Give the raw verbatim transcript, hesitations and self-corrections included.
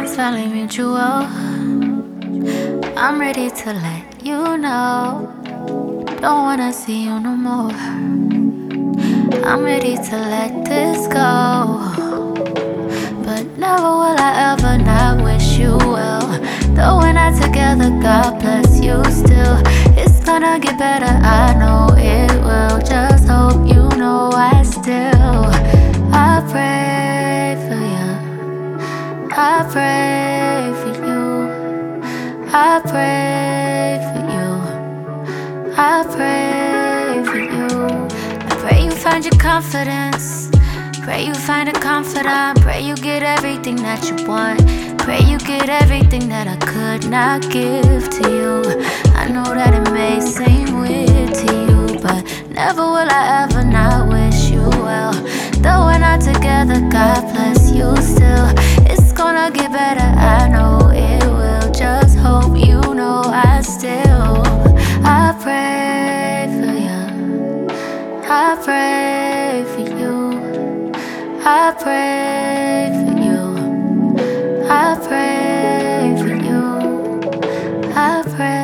It's finally mutual. I'm ready to let you know. Don't wanna see you no more. I'm ready to let this go. But never will I ever not wish you well. Though we're not together, God bless you still. It's gonna get better, I know it will. Just hope you know I still I pray for you. I pray for you. I pray for you. I pray for you. I pray you find your confidence. Pray you find a confidant. Pray you get everything that you want. Pray you get everything that I could not give to you. I know that it may seem weird to you, but never will I ever not wish you well. Though we're not together, God bless you still. It's gonna get better, I know it will. Just hope you know I still I pray for you. I pray for you. I pray for you. I pray for you. I pray.